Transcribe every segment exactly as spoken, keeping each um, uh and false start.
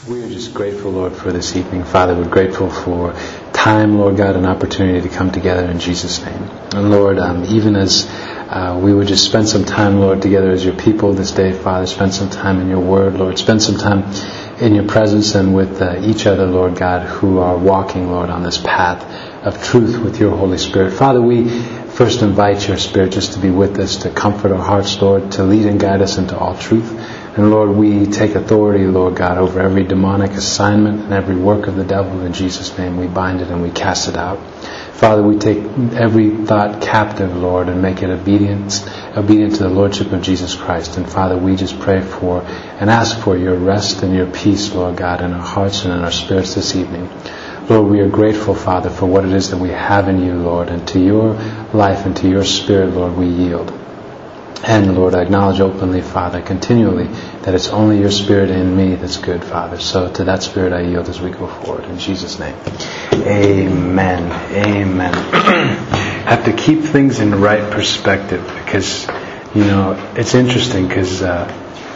We are just grateful, Lord, for this evening. Father, we're grateful for time, Lord God, an opportunity to come together in Jesus' name. And Lord, um, even as uh, we would just spend some time, Lord, together as your people this day, Father, spend some time in your word, Lord, spend some time in your presence and with uh, each other, Lord God, who are walking, Lord, on this path of truth with your Holy Spirit. Father, we first invite your Spirit just to be with us, to comfort our hearts, Lord, to lead and guide us into all truth. And Lord, we take authority, Lord God, over every demonic assignment and every work of the devil. In Jesus' name, we bind it and we cast it out. Father, we take every thought captive, Lord, and make it obedient, obedient to the Lordship of Jesus Christ. And Father, we just pray for and ask for your rest and your peace, Lord God, in our hearts and in our spirits this evening. Lord, we are grateful, Father, for what it is that we have in you, Lord, and to your life and to your Spirit, Lord, we yield. And Lord, I acknowledge openly, Father, continually, that it's only your Spirit in me that's good, Father. So to that Spirit I yield as we go forward. In Jesus' name. Amen. Amen. Have to keep things in the right perspective because, you know, it's interesting because uh,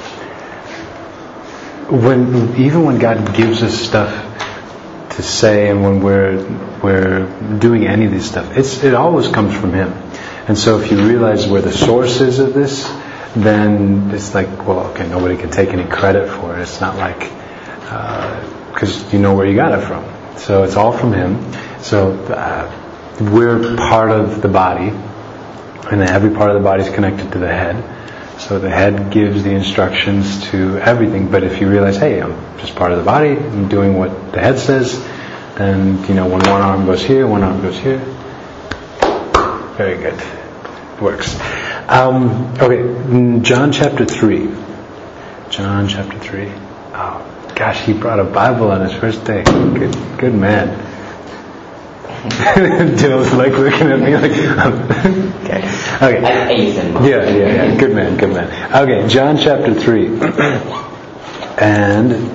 when even when God gives us stuff to say and when we're we're doing any of this stuff, it's it always comes from Him. And so if you realize where the source is of this, then it's like, well, okay, nobody can take any credit for it. It's not like, because uh, you know where you got it from. So it's all from Him. So uh, we're part of the body, and every part of the body is connected to the head. So the head gives the instructions to everything. But if you realize, hey, I'm just part of the body, I'm doing what the head says, then, you know, when one arm goes here, one arm goes here. Very good. Works. Um, okay, John chapter three. John chapter three. Oh, gosh, he brought a Bible on his first day. Good, good man. Dill's like looking at me like, okay. Okay. Yeah, yeah, yeah. Good man, good man. Okay, John chapter three. And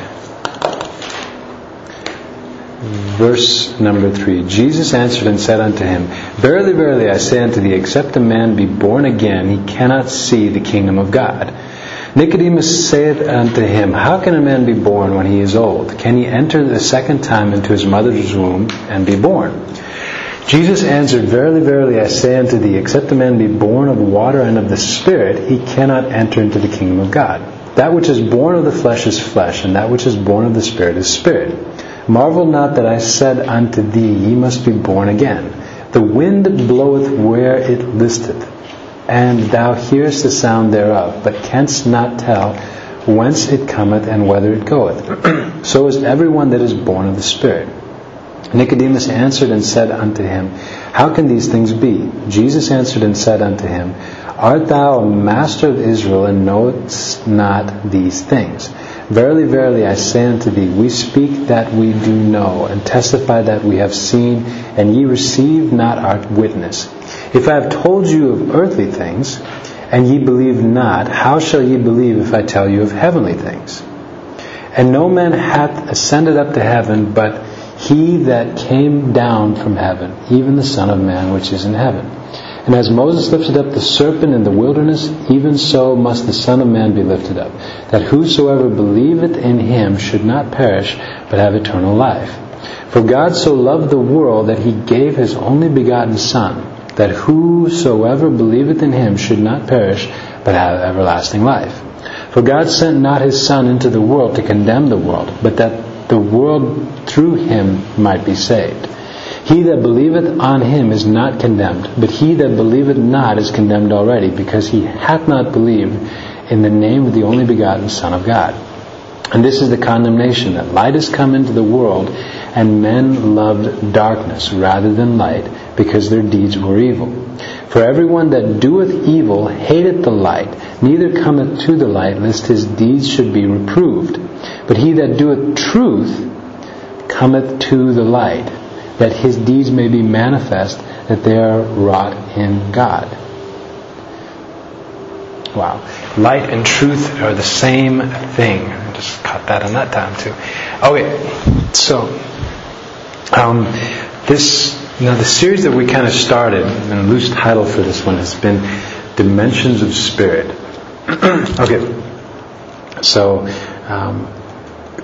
verse number three. Jesus answered and said unto him, Verily, verily, I say unto thee, except a man be born again, he cannot see the kingdom of God. Nicodemus saith unto him, How can a man be born when he is old? Can he enter the second time into his mother's womb and be born? Jesus answered, Verily, verily, I say unto thee, except a man be born of water and of the Spirit, he cannot enter into the kingdom of God. That which is born of the flesh is flesh, and that which is born of the Spirit is spirit. Marvel not that I said unto thee, Ye must be born again. The wind bloweth where it listeth, and thou hearest the sound thereof, but canst not tell whence it cometh and whither it goeth. So is every one that is born of the Spirit. Nicodemus answered and said unto him, How can these things be? Jesus answered and said unto him, Art thou a master of Israel, and knowest not these things? Verily, verily, I say unto thee, we speak that we do know, and testify that we have seen, and ye receive not our witness. If I have told you of earthly things, and ye believe not, how shall ye believe if I tell you of heavenly things? And no man hath ascended up to heaven, but he that came down from heaven, even the Son of Man which is in heaven. And as Moses lifted up the serpent in the wilderness, even so must the Son of Man be lifted up, that whosoever believeth in him should not perish, but have eternal life. For God so loved the world that he gave his only begotten Son, that whosoever believeth in him should not perish, but have everlasting life. For God sent not his Son into the world to condemn the world, but that the world through him might be saved. He that believeth on him is not condemned, but he that believeth not is condemned already, because he hath not believed in the name of the only begotten Son of God. And this is the condemnation, that light is come into the world, and men loved darkness rather than light, because their deeds were evil. For everyone that doeth evil hateth the light, neither cometh to the light, lest his deeds should be reproved. But he that doeth truth cometh to the light, that his deeds may be manifest, that they are wrought in God. Wow. Light and truth are the same thing. I just caught that on that time too. Okay, so um, this, you know, the series that we kind of started, and a loose title for this one has been Dimensions of Spirit. Okay, so um,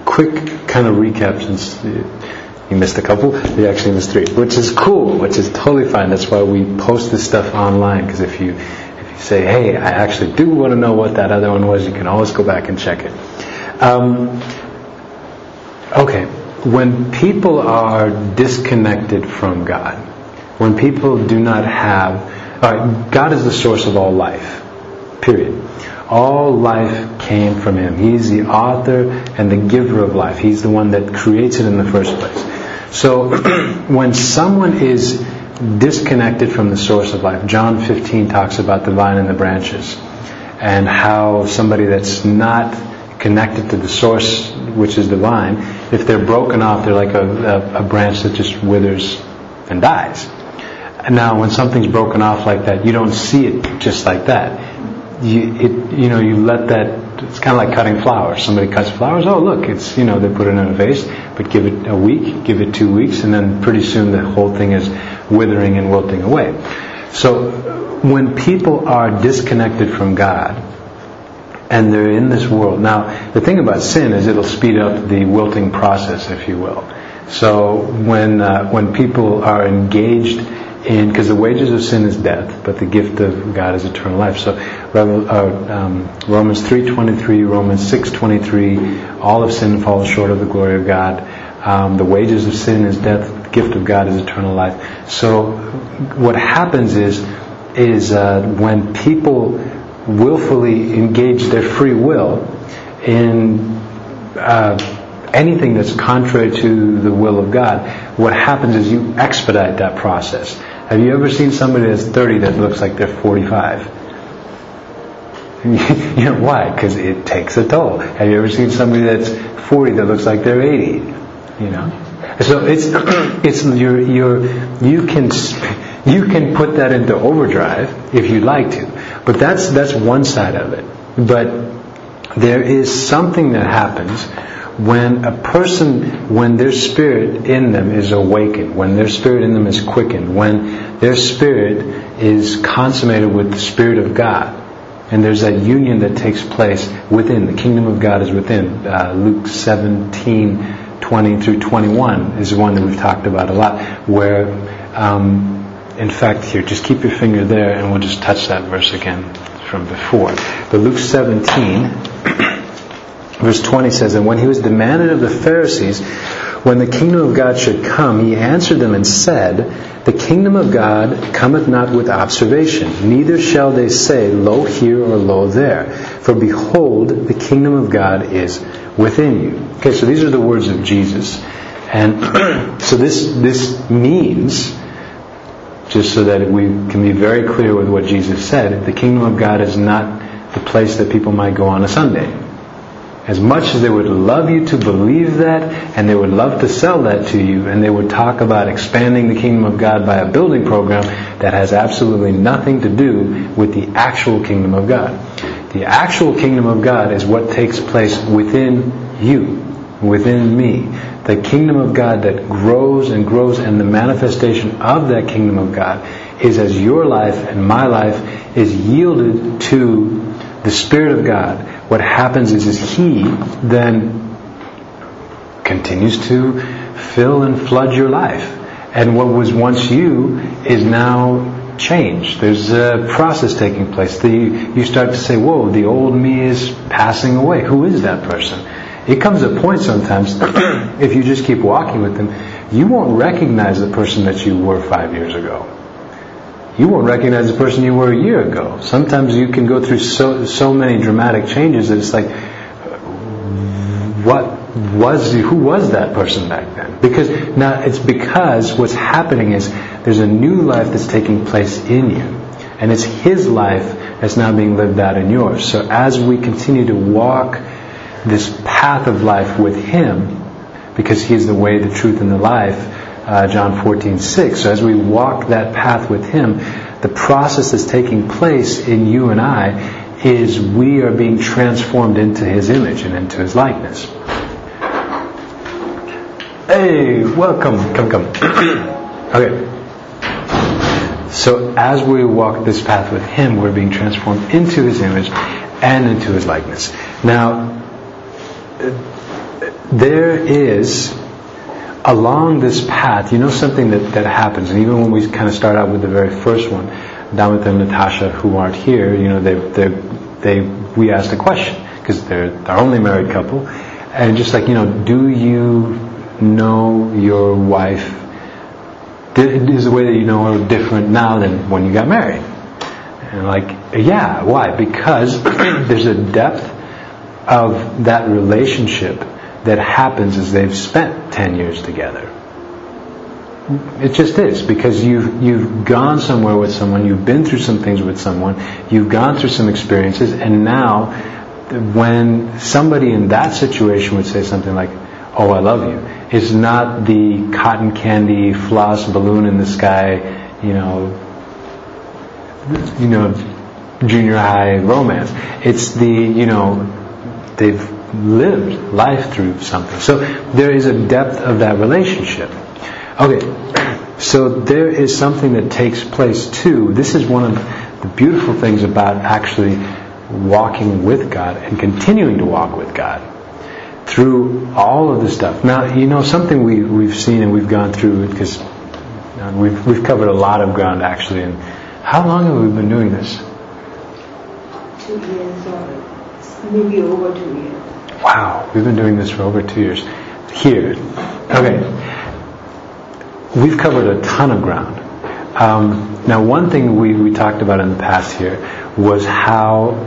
quick kind of recap, since you missed a couple, you actually missed three, which is cool, which is totally fine. That's why we post this stuff online, because if you if you say, hey, I actually do want to know what that other one was, you can always go back and check it. Um, okay, when people are disconnected from God, when people do not have, all right, God is the source of all life, period. All life came from Him. He's the author and the giver of life. He's the one that creates it in the first place. So when someone is disconnected from the source of life, John fifteen talks about the vine and the branches, and how somebody that's not connected to the source, which is the vine, if they're broken off, they're like a, a, a branch that just withers and dies. And now when something's broken off like that, you don't see it just like that. You, it, you know, you let that, it's kind of like cutting flowers. Somebody cuts flowers, oh look, it's, you know, they put it in a vase, but give it a week, give it two weeks, and then pretty soon the whole thing is withering and wilting away. So when people are disconnected from God, and they're in this world, now the thing about sin is it'll speed up the wilting process, if you will. So when uh, when people are engaged in, because the wages of sin is death, but the gift of God is eternal life. So uh, um, Romans three twenty-three, Romans six twenty-three, all of sin falls short of the glory of God. Um, the wages of sin is death, the gift of God is eternal life. So what happens is, is uh, when people willfully engage their free will in uh, anything that's contrary to the will of God, what happens is you expedite that process. Have you ever seen somebody that's thirty that looks like they're forty-five? You know why? Because it takes a toll. Have you ever seen somebody that's forty that looks like they're eighty? You know, so it's it's your your you can you can put that into overdrive if you'd like to, but that's that's one side of it. But there is something that happens when a person, when their spirit in them is awakened, when their spirit in them is quickened, when their spirit is consummated with the Spirit of God, and there's that union that takes place within. The kingdom of God is within. Uh, Luke seventeen twenty through twenty-one is one that we've talked about a lot, where, um, in fact, here, just keep your finger there and we'll just touch that verse again from before. But Luke seventeen, verse twenty says, "And when he was demanded of the Pharisees when the kingdom of God should come, he answered them and said, The kingdom of God cometh not with observation, neither shall they say, Lo here or lo there. For behold, the kingdom of God is within you." Okay, so these are the words of Jesus. And so this this means, just so that we can be very clear with what Jesus said, the kingdom of God is not the place that people might go on a Sunday. As much as they would love you to believe that, and they would love to sell that to you, and they would talk about expanding the kingdom of God by a building program that has absolutely nothing to do with the actual kingdom of God. The actual kingdom of God is what takes place within you, within me. The kingdom of God that grows and grows, and the manifestation of that kingdom of God is as your life and my life is yielded to the Spirit of God. What happens is, is He then continues to fill and flood your life. And what was once you is now changed. There's a process taking place. The, you start to say, whoa, the old me is passing away. Who is that person? It comes a point sometimes, if you just keep walking with them, you won't recognize the person that you were five years ago. You won't recognize the person you were a year ago. Sometimes you can go through so so many dramatic changes that it's like, what was who was that person back then? Because now it's because what's happening is there's a new life that's taking place in you, and it's His life that's now being lived out in yours. So as we continue to walk this path of life with Him, because He is the way, the truth, and the life. Uh, John fourteen six. So as we walk that path with Him, the process that's taking place in you and I is we are being transformed into His image and into His likeness. Hey, welcome. Come, come. Okay. So as we walk this path with Him, we're being transformed into His image and into His likeness. Now, there is, along this path, you know something that, that happens, and even when we kind of start out with the very first one, Damitha and Natasha, who aren't here, you know, they, they, they, we asked a question, because they're our only married couple, and just like, you know, do you know your wife, is the way that you know her different now than when you got married? And like, yeah, why? Because there's a depth of that relationship that happens as they've spent ten years together. It just is, because you've you've gone somewhere with someone, you've been through some things with someone, you've gone through some experiences, and now when somebody in that situation would say something like, "Oh, I love you," it's not the cotton candy floss balloon in the sky, you know, you know, junior high romance. It's the, you know, they've lived life through something. So there is a depth of that relationship. Okay, so there is something that takes place too. This is one of the beautiful things about actually walking with God and continuing to walk with God through all of this stuff. Now, you know, something we, we've seen and we've gone through, because we've, we've covered a lot of ground actually. And how long have we been doing this? Two years or maybe over two years. Wow, we've been doing this for over two years. Here. Okay. We've covered a ton of ground. Um, now, one thing we, we talked about in the past here was how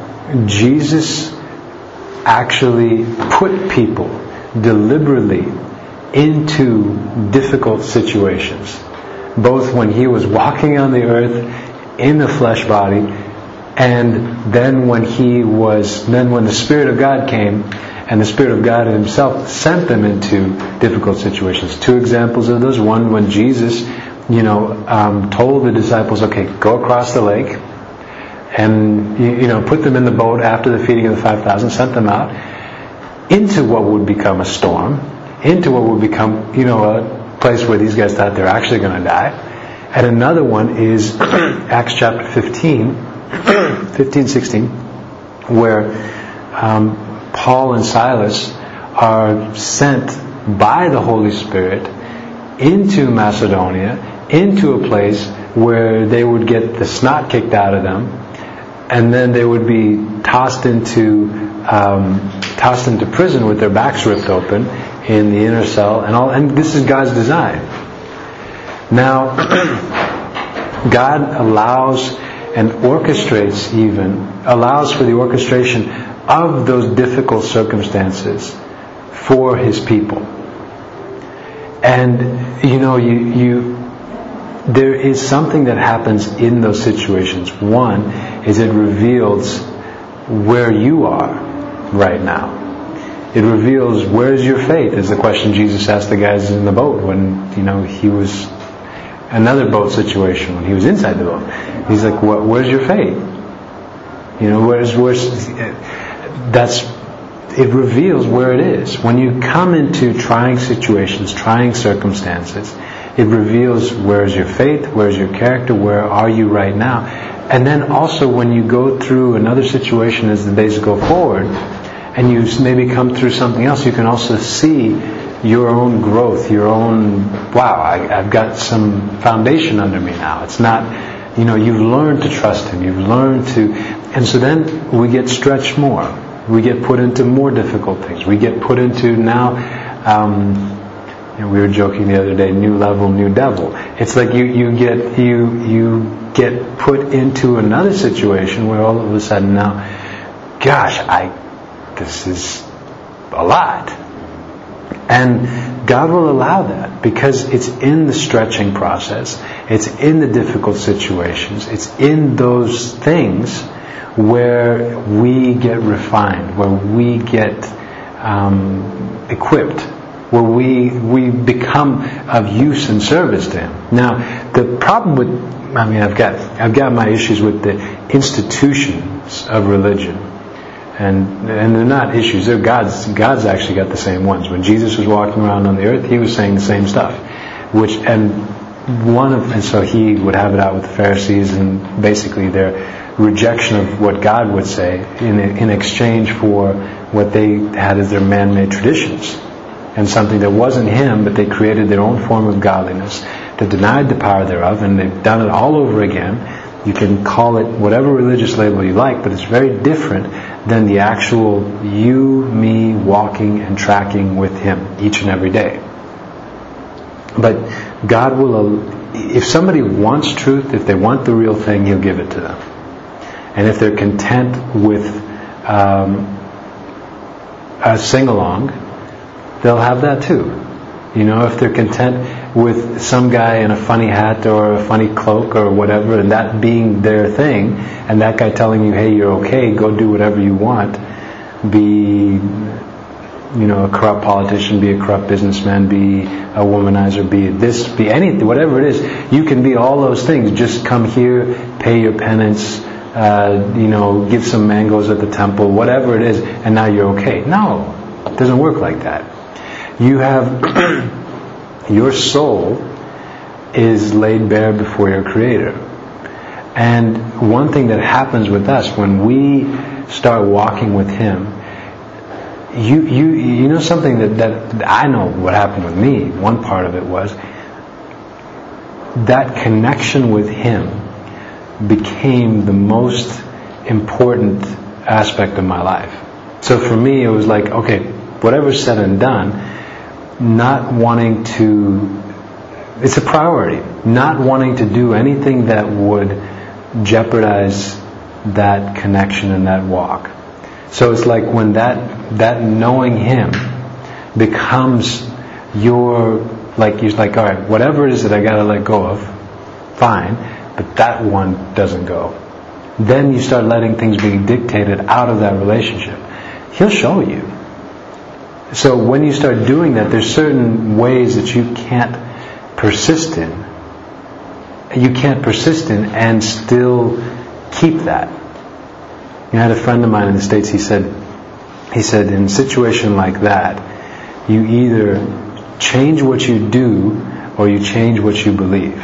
Jesus actually put people deliberately into difficult situations, both when He was walking on the earth in the flesh body, and then when He was, then when the Spirit of God came, and the Spirit of God Himself sent them into difficult situations. Two examples of those. One, when Jesus, you know, um, told the disciples, okay, go across the lake, and, you, you know, put them in the boat after the feeding of the five thousand, sent them out into what would become a storm, into what would become, you know, a place where these guys thought they're actually going to die. And another one is Acts chapter fifteen, fifteen, sixteen, where um, Paul and Silas are sent by the Holy Spirit into Macedonia, into a place where they would get the snot kicked out of them, and then they would be tossed into um, tossed into prison with their backs ripped open in the inner cell, and all. And this is God's design. Now, God allows and orchestrates, even allows for the orchestration of those difficult circumstances for His people. And you know, you, you there is something that happens in those situations. One is it reveals where you are right now. It reveals, where's your faith, is the question Jesus asked the guys in the boat when, you know, he was another boat situation when he was inside the boat. He's like, what, where's your faith? You know, where's where's that's it reveals where it is. When you come into trying situations, trying circumstances, it reveals where's your faith, where's your character, where are you right now. And then also when you go through another situation as the days go forward, and you maybe come through something else, you can also see your own growth, your own, wow, I, I've got some foundation under me now. It's not, you know, you've learned to trust Him, you've learned to, and so then we get stretched more. We get put into more difficult things. We get put into now, um, you know, we were joking the other day, new level, new devil. It's like you, you get you you get put into another situation where all of a sudden now, gosh, I this is a lot. And God will allow that because it's in the stretching process. It's in the difficult situations. It's in those things where we get refined, where we get um, equipped, where we we become of use and service to Him. Now, the problem with, I mean, I've got I've got my issues with the institutions of religion, and and they're not issues. They're God's. God's actually got the same ones. When Jesus was walking around on the earth, He was saying the same stuff, which and one of and so He would have it out with the Pharisees, and basically their rejection of what God would say in, in exchange for what they had as their man-made traditions. And something that wasn't Him, but they created their own form of godliness that denied the power thereof, and they've done it all over again. You can call it whatever religious label you like, but it's very different than the actual you, me, walking and tracking with Him each and every day. But God will, if somebody wants truth, if they want the real thing, He'll give it to them. And if they're content with um, a sing-along, they'll have that too. You know, if they're content with some guy in a funny hat or a funny cloak or whatever, and that being their thing, and that guy telling you, hey, you're okay, go do whatever you want, be, you know, a corrupt politician, be a corrupt businessman, be a womanizer, be this, be anything, whatever it is, you can be all those things. Just come here, pay your penance, uh, you know, give some mangoes at the temple, whatever it is, and now you're okay. No, it doesn't work like that. You have, your soul is laid bare before your Creator. And one thing that happens with us when we start walking with Him, you you you know something that, that I know what happened with me, one part of it was, that connection with Him became the most important aspect of my life. So for me it was like, okay, whatever's said and done, not wanting to, it's a priority, not wanting to do anything that would jeopardize that connection and that walk. So it's like when that that knowing Him becomes your, like you're like, all right, whatever it is that I got to let go of, fine, but that one doesn't go. Then you start letting things be dictated out of that relationship. He'll show you. So when you start doing that, there's certain ways that you can't persist in. You can't persist in and still keep that. You know, I had a friend of mine in the States, he said, he said, in a situation like that, you either change what you do or you change what you believe.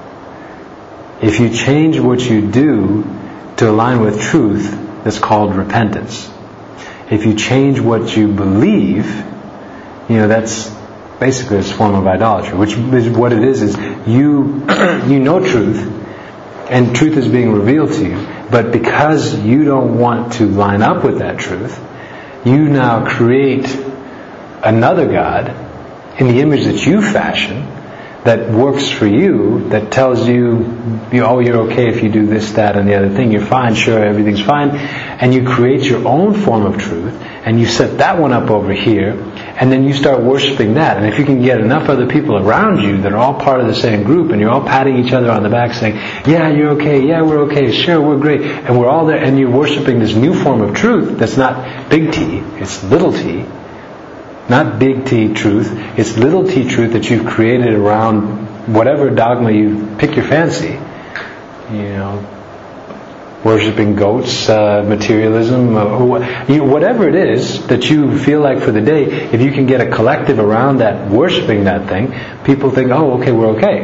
If you change what you do to align with truth, that's called repentance. If you change what you believe, you know, that's basically a form of idolatry, which is what it is, is you, you know truth, and truth is being revealed to you, but because you don't want to line up with that truth, you now create another God in the image that you fashion, that works for you, that tells you, oh, you're okay if you do this, that, and the other thing. You're fine, sure, everything's fine. And you create your own form of truth, and you set that one up over here, and then you start worshiping that. And if you can get enough other people around you that are all part of the same group, and you're all patting each other on the back saying, yeah, you're okay, yeah, we're okay, sure, we're great, and we're all there, and you're worshiping this new form of truth that's not big T, it's little t, not big T truth, it's little t truth that you've created around whatever dogma you pick your fancy. You know, worshipping goats, uh, materialism, uh, you, whatever it is that you feel like for the day, if you can get a collective around that, worshipping that thing, people think, oh, okay, we're okay.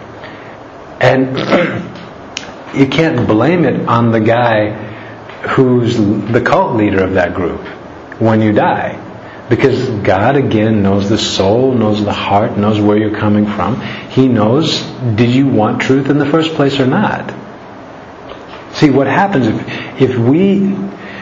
And you can't blame it on the guy who's the cult leader of that group when you die. Because God, again, knows the soul, knows the heart, knows where you're coming from. He knows, did you want truth in the first place or not? See, what happens if, if we...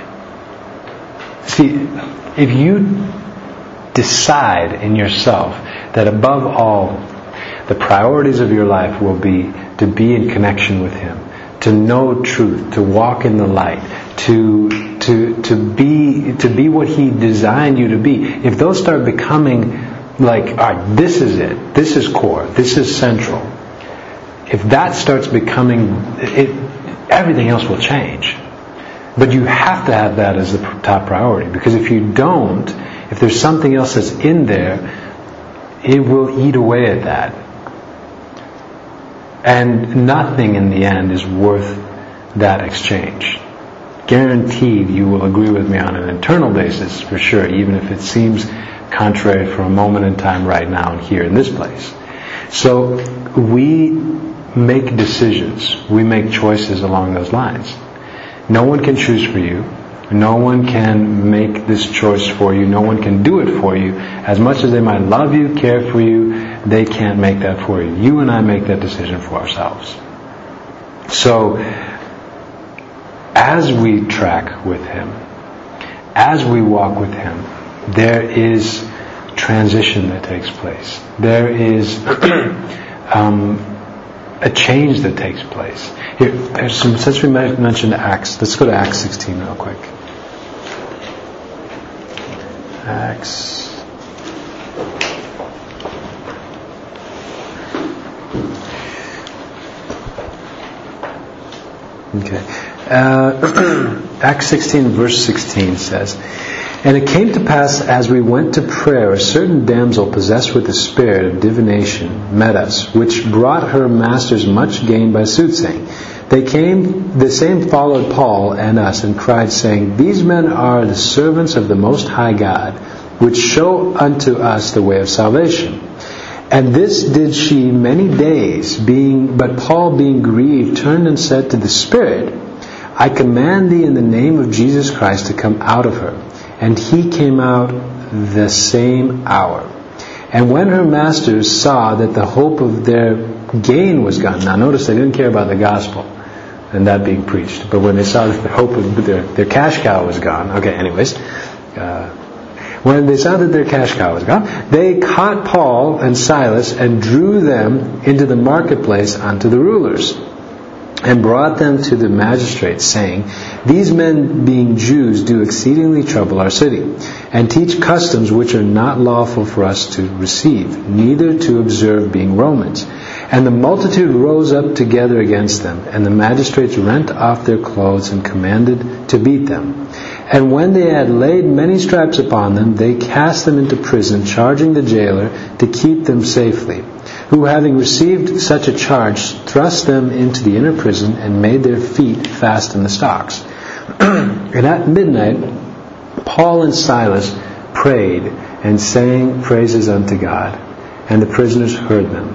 See, if you decide in yourself that above all, the priorities of your life will be to be in connection with Him, to know truth, to walk in the light, to to to be to be what He designed you to be. If those start becoming like, all right, this is it, this is core, this is central. If that starts becoming it, everything else will change. But you have to have that as the top priority, because if you don't, if there's something else that's in there, it will eat away at that. And nothing in the end is worth that exchange. Guaranteed you will agree with me on an internal basis for sure, even if it seems contrary for a moment in time right now and here in this place. So we make decisions, we make choices along those lines. No one can choose for you. No one can make this choice for you. No one can do it for you. As much as they might love you, care for you, they can't make that for you. You and I make that decision for ourselves. So, as we track with Him, as we walk with Him, there is transition that takes place. There is um, a change that takes place. Here, there's some, since we mentioned Acts, let's go to Acts sixteen real quick. Acts. Okay. Uh, Acts sixteen verse sixteen says, "And it came to pass as we went to prayer, a certain damsel possessed with the spirit of divination met us, which brought her masters much gain by soothsaying. They came, the same followed Paul and us, and cried, saying, These men are the servants of the Most High God, which show unto us the way of salvation. And this did she many days, being but Paul being grieved turned and said to the Spirit, I command thee in the name of Jesus Christ to come out of her. And he came out the same hour. And when her masters saw that the hope of their gain was gone," now notice they didn't care about the gospel and that being preached, but when they saw that the hope of their, their cash cow was gone, okay, anyways, uh, when they saw that their cash cow was gone, they caught Paul and Silas and drew them into the marketplace unto the rulers, and brought them to the magistrates, saying, These men, being Jews, do exceedingly trouble our city, and teach customs which are not lawful for us to receive, neither to observe, being Romans. And the multitude rose up together against them, and the magistrates rent off their clothes and commanded to beat them. And when they had laid many stripes upon them, they cast them into prison, charging the jailer to keep them safely, who, having received such a charge, thrust them into the inner prison and made their feet fast in the stocks. And at midnight, Paul and Silas prayed and sang praises unto God, and the prisoners heard them.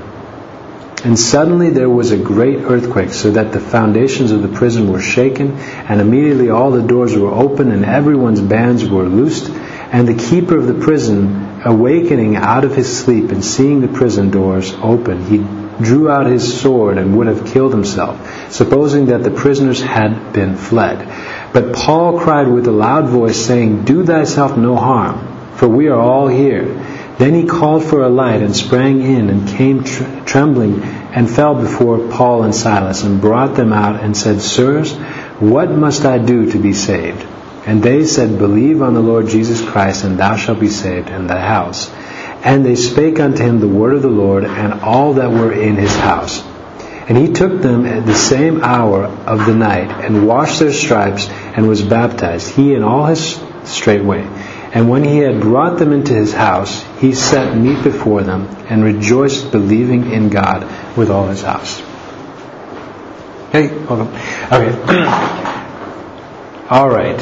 And suddenly there was a great earthquake, so that the foundations of the prison were shaken, and immediately all the doors were open, and everyone's bands were loosed. And the keeper of the prison, awakening out of his sleep and seeing the prison doors open, he drew out his sword and would have killed himself, supposing that the prisoners had been fled. But Paul cried with a loud voice, saying, Do thyself no harm, for we are all here. Then he called for a light and sprang in and came tr- trembling and fell before Paul and Silas and brought them out and said, Sirs, what must I do to be saved? And they said, Believe on the Lord Jesus Christ, and thou shalt be saved, and thy house. And they spake unto him the word of the Lord, and all that were in his house. And he took them at the same hour of the night, and washed their stripes, and was baptized, he and all his straightway. And when he had brought them into his house, he set meat before them, and rejoiced, believing in God with all his house. Hey, welcome. Okay. All right.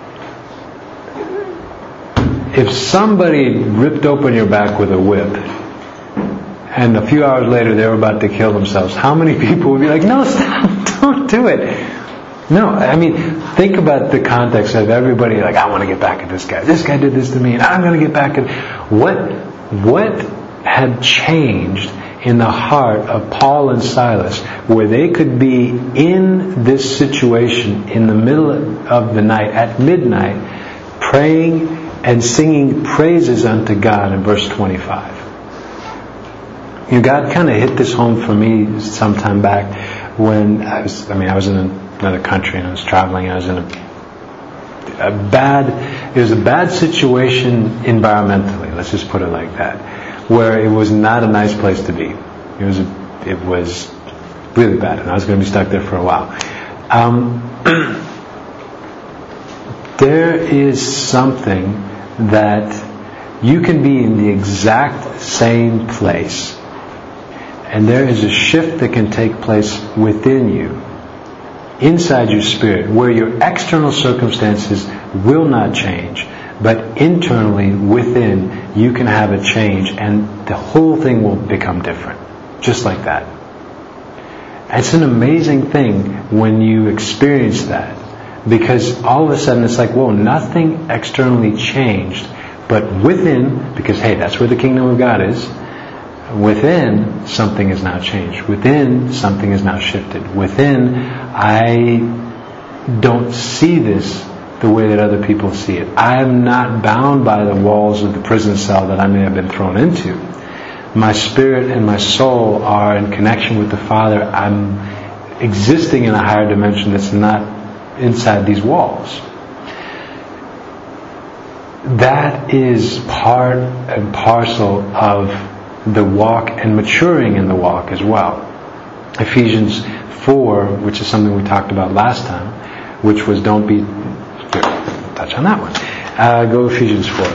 If somebody ripped open your back with a whip, and a few hours later they were about to kill themselves, how many people would be like, no, stop, don't do it? No, I mean, think about the context of everybody like, I want to get back at this guy. This guy did this to me, and I'm going to get back at... What, what had changed in the heart of Paul and Silas where they could be in this situation in the middle of the night, at midnight, praying and singing praises unto God in verse twenty-five? You know, God kind of hit this home for me some time back when I was, I mean, I was in another country and I was traveling. I was in a, a bad, it was a bad situation environmentally, let's just put it like that, where it was not a nice place to be. It was, a, it was really bad, and I was going to be stuck there for a while. Um, there is something that you can be in the exact same place, and there is a shift that can take place within you, inside your spirit, where your external circumstances will not change, but internally within you can have a change, and the whole thing will become different, just like that. It's an amazing thing when you experience that, Because all of a sudden it's like, whoa, nothing externally changed. But within, because hey, that's where the kingdom of God is, within, something is now changed. Within, something is now shifted. Within, I don't see this the way that other people see it. I am not bound by the walls of the prison cell that I may have been thrown into. My spirit and my soul are in connection with the Father. I'm existing in a higher dimension that's not inside these walls. That is part and parcel of the walk and maturing in the walk as well. Ephesians four, which is something we talked about last time, which was don't be... Here, touch on that one. Uh, go Ephesians four.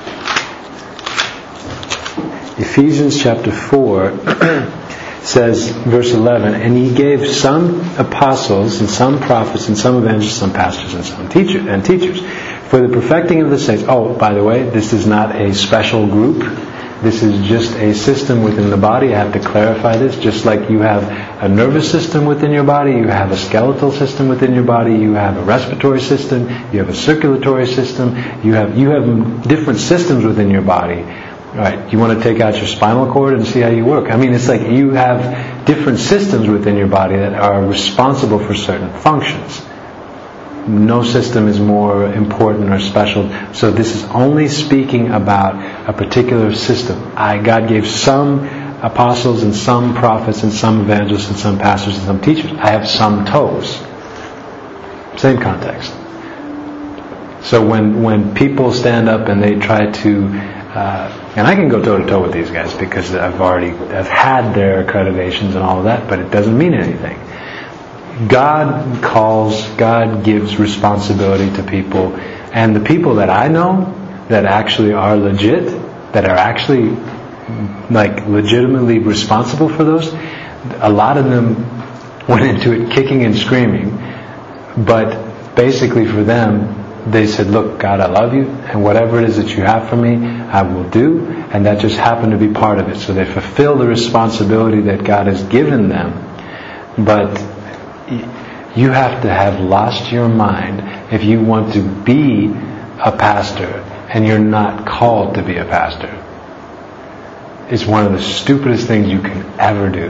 Ephesians chapter four says, verse eleven, and he gave some apostles and some prophets and some evangelists, some pastors and some teachers and teachers for the perfecting of the saints. Oh, by the way, this is not a special group. This is just a system within the body. I have to clarify this. Just like you have a nervous system within your body, you have a skeletal system within your body, you have a respiratory system, you have a circulatory system, you have you have different systems within your body. All right, you want to take out your spinal cord and see how you work. I mean, it's like you have different systems within your body that are responsible for certain functions. No system is more important or special. So this is only speaking about a particular system. I, God gave some apostles and some prophets and some evangelists and some pastors and some teachers. I have some toes. Same context. So when when people stand up and they try to, uh, and I can go toe to toe with these guys because I've already I've had their accreditations and all of that, but it doesn't mean anything. God calls, God gives responsibility to people, and the people that I know that actually are legit, that are actually like legitimately responsible for those, a lot of them went into it kicking and screaming, but basically for them, they said, look, God, I love you, and whatever it is that you have for me, I will do, and that just happened to be part of it. So they fulfill the responsibility that God has given them, but you have to have lost your mind if you want to be a pastor and you're not called to be a pastor. It's one of the stupidest things you can ever do.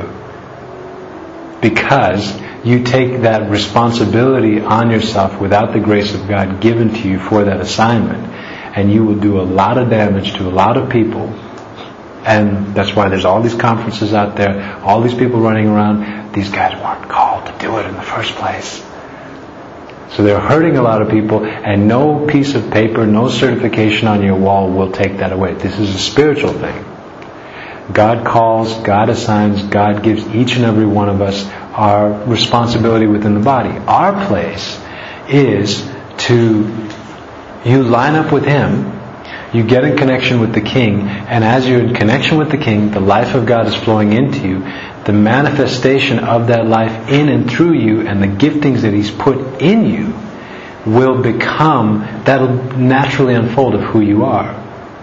Because you take that responsibility on yourself without the grace of God given to you for that assignment, and you will do a lot of damage to a lot of people. And that's why there's all these conferences out there, all these people running around. These guys weren't called to do it in the first place. So they're hurting a lot of people, and no piece of paper, no certification on your wall will take that away. This is a spiritual thing. God calls, God assigns, God gives each and every one of us our responsibility within the body. Our place is to, you line up with Him, you get in connection with the King, and as you're in connection with the King, the life of God is flowing into you. The manifestation of that life in and through you, and the giftings that He's put in you, will become, that'll naturally unfold of who you are.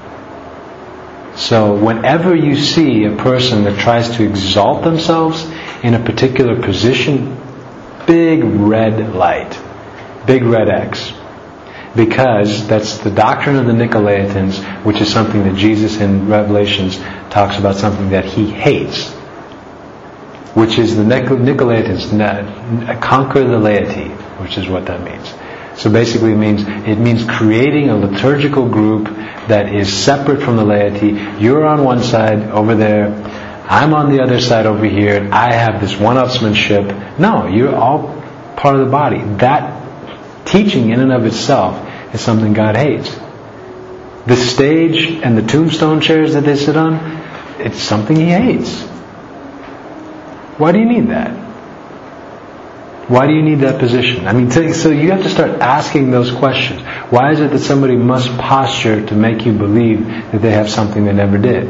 So whenever you see a person that tries to exalt themselves in a particular position, big red light, big red X. Because that's the doctrine of the Nicolaitans, which is something that Jesus in Revelations talks about, something that He hates. Which is the Nicolaitans, conquer the laity, which is what that means. So basically it means, it means creating a liturgical group that is separate from the laity. You're on one side over there, I'm on the other side over here, I have this one-upsmanship. No, you're all part of the body. That teaching in and of itself is something God hates. The stage and the tombstone chairs that they sit on, it's something He hates. Why do you need that? Why do you need that position? I mean, so you have to start asking those questions. Why is it that somebody must posture to make you believe that they have something they never did?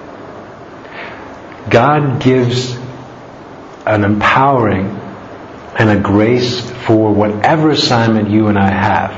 God gives an empowering and a grace for whatever assignment you and I have.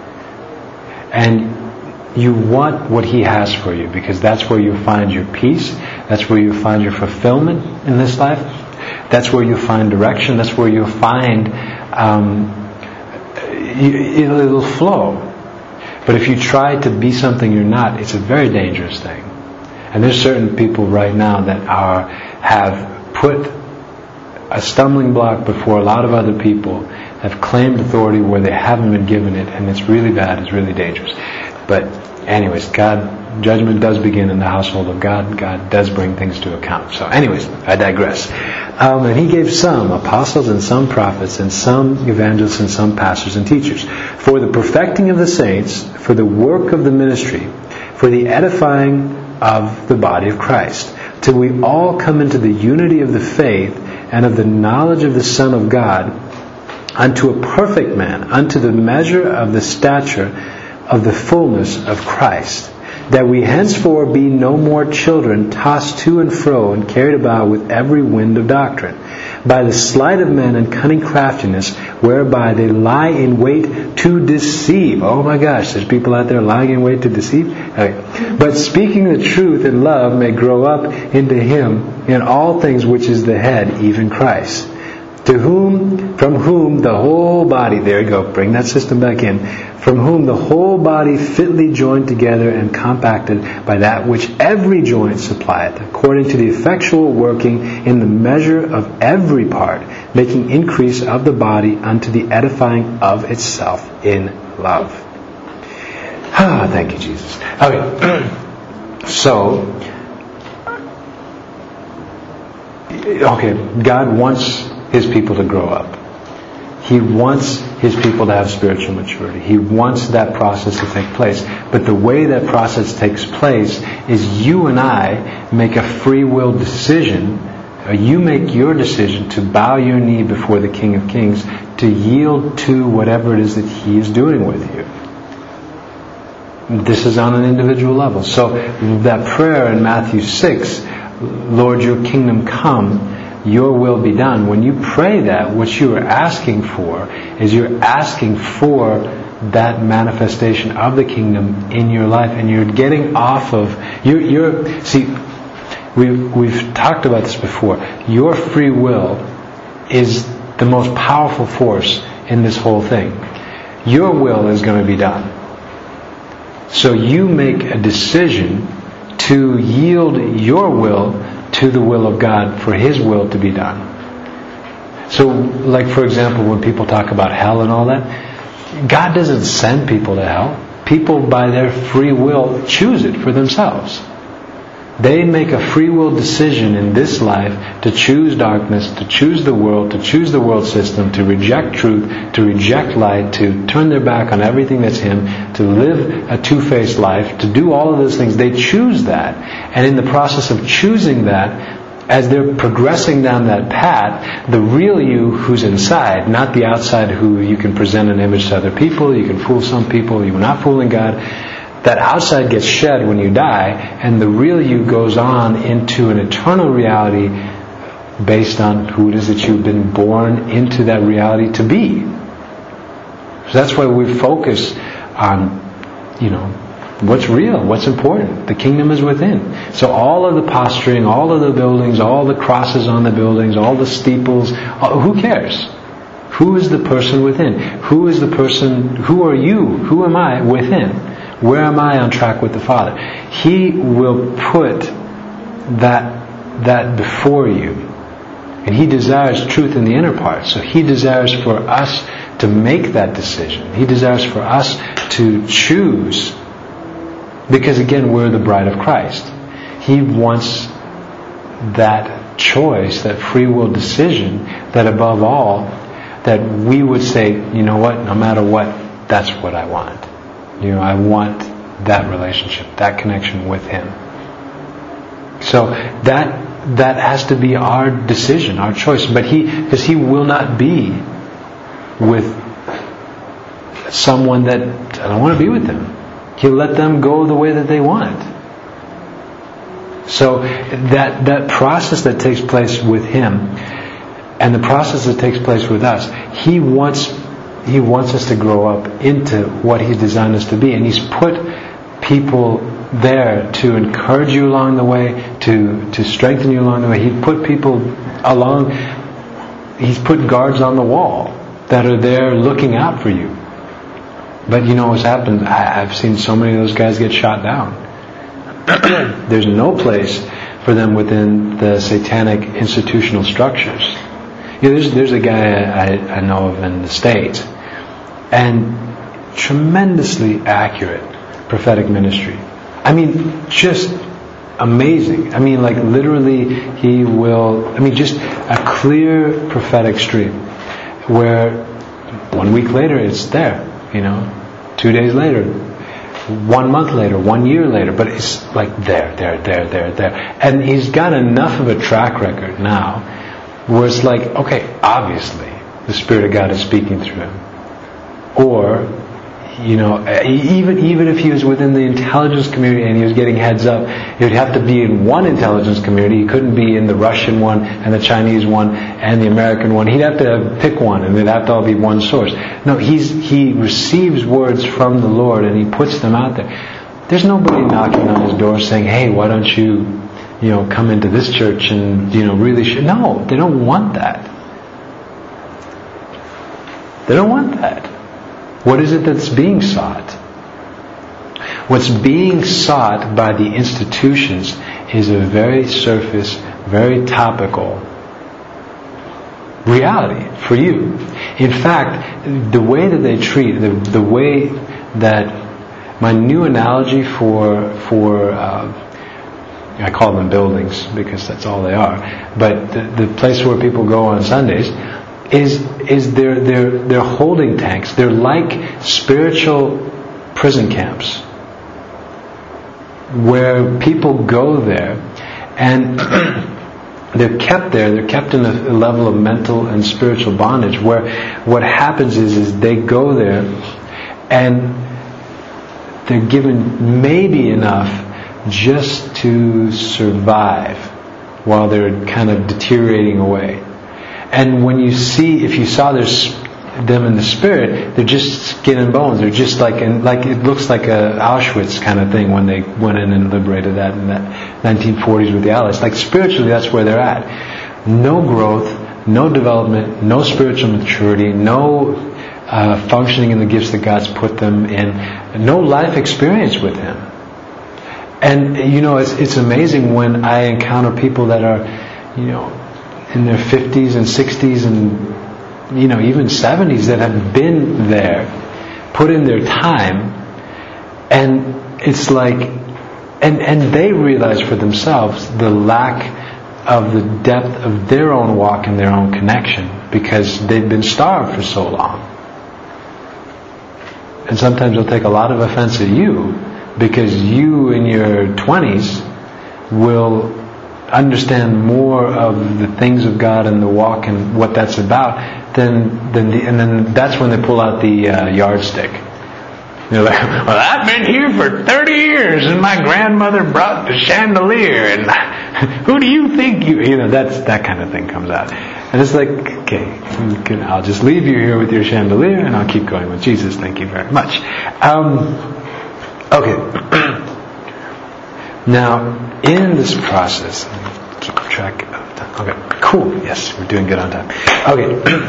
And you want what He has for you, because that's where you find your peace, that's where you find your fulfillment in this life, that's where you find direction, that's where you find um, it'll, it'll flow. But if you try to be something you're not, it's a very dangerous thing. And there's certain people right now that are have put a stumbling block before a lot of other people, have claimed authority where they haven't been given it, and it's really bad, it's really dangerous. But anyways, God, judgment does begin in the household of God. God does bring things to account. So anyways, I digress. Um, and He gave some apostles and some prophets and some evangelists and some pastors and teachers for the perfecting of the saints, for the work of the ministry, for the edifying of the body of Christ, till we all come into the unity of the faith and of the knowledge of the Son of God, unto a perfect man, unto the measure of the stature of the fullness of Christ, that we henceforth be no more children, tossed to and fro and carried about with every wind of doctrine, by the sleight of men and cunning craftiness, whereby they lie in wait to deceive. Oh my gosh, there's people out there lying in wait to deceive? Okay. But speaking the truth in love may grow up into Him in all things, which is the head, even Christ. To whom, from whom the whole body, there you go, bring that system back in, from whom the whole body fitly joined together and compacted by that which every joint supplieth, according to the effectual working in the measure of every part, making increase of the body unto the edifying of itself in love. Ah, thank you, Jesus. Okay, so, okay, God wants His people to grow up. He wants His people to have spiritual maturity. He wants that process to take place. But the way that process takes place is you and I make a free will decision, or you make your decision to bow your knee before the King of Kings, to yield to whatever it is that He is doing with you. This is on an individual level. So that prayer in Matthew six, Lord, your kingdom come, your will be done. When you pray that, what you are asking for is you're asking for that manifestation of the kingdom in your life, and you're getting off of you're, you're see we've, we've talked about this before. Your free will is the most powerful force in this whole thing. Your will is going to be done. So you make a decision to yield your will to the will of God for His will to be done. So, like for example, when people talk about hell and all that, God doesn't send people to hell. People by their free will choose it for themselves. They make a free will decision in this life to choose darkness, to choose the world, to choose the world system, to reject truth, to reject light, to turn their back on everything that's Him, to live a two-faced life, to do all of those things. They choose that. And in the process of choosing that, as they're progressing down that path, the real you who's inside, not the outside who you can present an image to other people, you can fool some people, you're not fooling God, that outside gets shed when you die, and the real you goes on into an eternal reality based on who it is that you've been born into that reality to be. So that's why we focus on, you know, what's real, what's important. The kingdom is within. So all of the posturing, all of the buildings, all the crosses on the buildings, all the steeples, who cares? Who is the person within? Who is the person, who are you? Who am I within? Where am I on track with the Father? He will put that that before you. And He desires truth in the inner part. So He desires for us to make that decision. He desires for us to choose. Because again, we're the bride of Christ. He wants that choice, that free will decision, that above all, that we would say, you know what, no matter what, that's what I want. You know, I want that relationship, that connection with Him. So that that has to be our decision, our choice. But He, because He will not be with someone that I don't want to be with them. He'll let them go the way that they want. So that that process that takes place with Him, and the process that takes place with us, He wants. He wants us to grow up into what He designed us to be. And He's put people there to encourage you along the way, to, to strengthen you along the way. He put people along, He's put guards on the wall that are there looking out for you. But you know what's happened? I, I've seen so many of those guys get shot down. There's no place for them within the satanic institutional structures. You know, there's there's a guy I, I know of in the States, and tremendously accurate prophetic ministry. I mean, just amazing. I mean, like literally, he will. I mean, just a clear prophetic stream, where one week later it's there. You know, two days later, one month later, one year later, but it's like there, there, there, there, there. And he's got enough of a track record now where it's like, okay, obviously the Spirit of God is speaking through him. Or, you know, even even if he was within the intelligence community and he was getting heads up, he would have to be in one intelligence community. He couldn't be in the Russian one and the Chinese one and the American one. He'd have to pick one, and they'd have to all be one source. No, he's he receives words from the Lord and he puts them out there. There's nobody knocking on his door saying, "Hey, why don't you, you know, come into this church and you know really?" Sh-. No, they don't want that. They don't want that. What is it that's being sought? What's being sought by the institutions is a very surface, very topical reality for you. In fact, the way that they treat, the, the way that my new analogy for for uh, I call them buildings because that's all they are, but the, the place where people go on Sundays is is they're, they're, they're holding tanks. They're like spiritual prison camps where people go there and they're kept there. They're kept in a, a level of mental and spiritual bondage where what happens is, is they go there and they're given maybe enough just to survive while they're kind of deteriorating away. And when you see, if you saw their, them in the spirit, they're just skin and bones. They're just like, and like it looks like a Auschwitz kind of thing when they went in and liberated that in the nineteen forties with the Allies. Like spiritually, that's where they're at. No growth, no development, no spiritual maturity, no uh, functioning in the gifts that God's put them in, no life experience with Him. And you know, it's it's amazing when I encounter people that are, you know, in their fifties and sixties and, you know, even seventies that have been there, put in their time, and it's like, and, and they realize for themselves the lack of the depth of their own walk and their own connection because they've been starved for so long. And sometimes they'll take a lot of offense at you because you in your twenties will understand more of the things of God and the walk and what that's about than than the, and then that's when they pull out the uh, yardstick. They're like, well, I've been here for thirty years and my grandmother brought the chandelier and who do you think you you know that's that kind of thing comes out. And it's like, okay, can, I'll just leave you here with your chandelier and I'll keep going with Jesus. Thank you very much. Um, okay. Now, in this process, let me keep track of time. Okay, cool. Yes, we're doing good on time. Okay.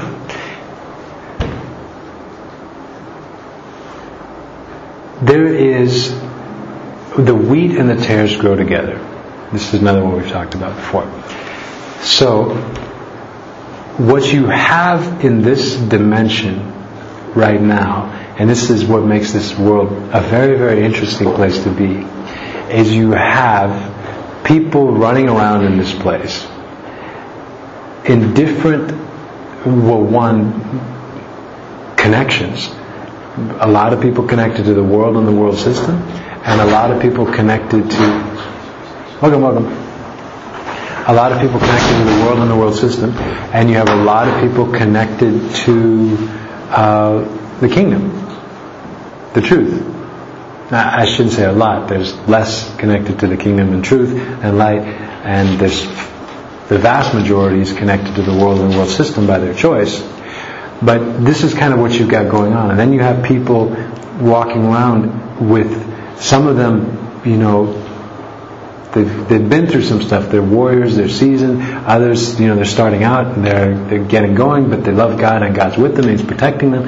There is the wheat and the tares grow together. This is another one we've talked about before. So, what you have in this dimension right now, and this is what makes this world a very, very interesting place to be, is you have people running around in this place in different, well, one, connections. A lot of people connected to the world and the world system, and a lot of people connected to, welcome, welcome. A lot of people connected to the world and the world system, and you have a lot of people connected to uh, the kingdom, the truth. Now, I shouldn't say a lot. There's less connected to the kingdom and truth and light, and there's the vast majority is connected to the world and the world system by their choice. But this is kind of what you've got going on. And then you have people walking around with, some of them, you know, they've, they've been through some stuff. They're warriors, they're seasoned. Others, you know, they're starting out and they're, they're getting going, but they love God and God's with them and He's protecting them.